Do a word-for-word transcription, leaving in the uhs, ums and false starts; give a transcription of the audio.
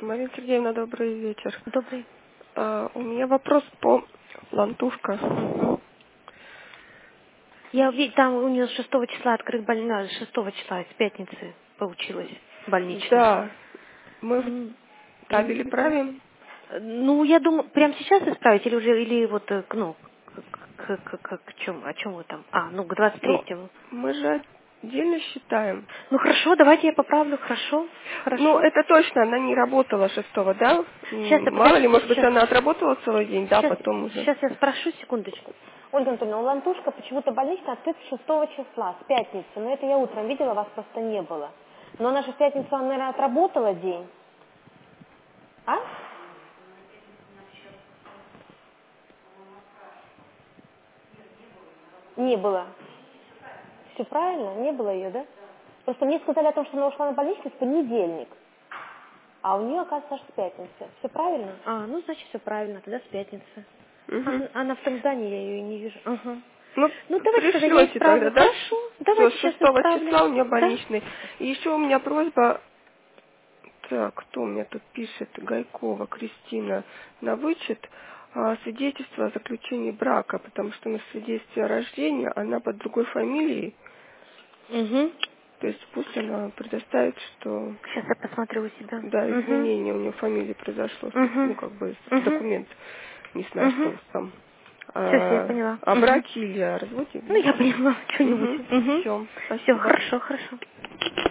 Марина Сергеевна, добрый вечер. Добрый. А, у меня вопрос по Лантушка. Мгм. Я увидела, там у нее с шестого числа открыт больница, шестого числа, с пятницы получилось больничный. Да, мы в М, табеле правим. Ну, я думаю, прямо сейчас исправить или уже, или вот, э, к- ну, к, к, к, к чему, о чем вы там? А, ну, к двадцать Ну, третьему. мы же отдельно считаем. Ну, хорошо, давайте я поправлю, хорошо, Ну, хорошо. это точно, она не работала шестого, да? Сейчас, М, Мало ли, подождите, может быть, сейчас, она отработала целый день, да, сейчас, потом уже. сейчас я спрошу, секундочку. Ольга Анатольевна, у Лантушка почему-то больничный открыт шестого числа, с пятницы. Но это я утром видела, вас просто не было. Но она же в пятницу, она, наверное, отработала день. А? Не было. Все правильно? Не было ее, да? Просто мне сказали о том, что она ушла на больничный в понедельник. А у нее, оказывается, аж с пятницы. Все правильно? А, ну, значит, все правильно. Тогда с пятницы. Угу. Она, она в том здании, я ее и не вижу. Ага. Ну, Ну, давайте тогда я пришлете тогда, исправлю. да? Хорошо. Все, Давайте с сейчас шестого исправлю. числа у нее Да? больничный. И еще у меня просьба. Так, кто у меня тут пишет? Гайкова Кристина на вычет а, свидетельство о заключении брака, потому что на свидетельстве о рождении она под другой фамилией, Угу. то есть пусть она предоставит, что Сейчас я посмотрю у себя. да, Угу. изменение у нее фамилии произошло, ну Угу. как бы Угу. документ не с Угу. нашего сам. Все, я А, поняла. о Угу. браке или о разводе, Ну, да? я поняла что-нибудь. Угу. Угу. Все, Все, спасибо. хорошо, хорошо.